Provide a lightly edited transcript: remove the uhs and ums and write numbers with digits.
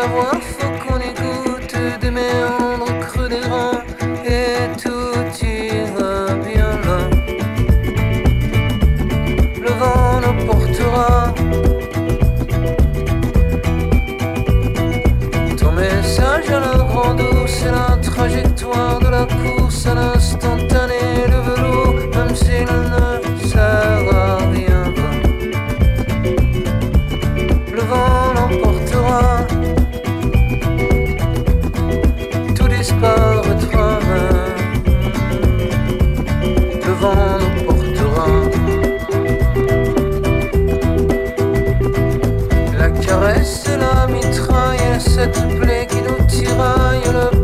savoir, faut qu'on écoute des méandres au creux des reins et tout ira bien là. Le vent nous portera. Ton message à la grande eau, c'est la trajectoire de la course à l'instantané. Le velours, même s'il ne sert à rien, le vent l'emportera. Tout disparaîtra, le vent nous portera. La caresse et la mitraille, cette plaie qui nous tiraille, le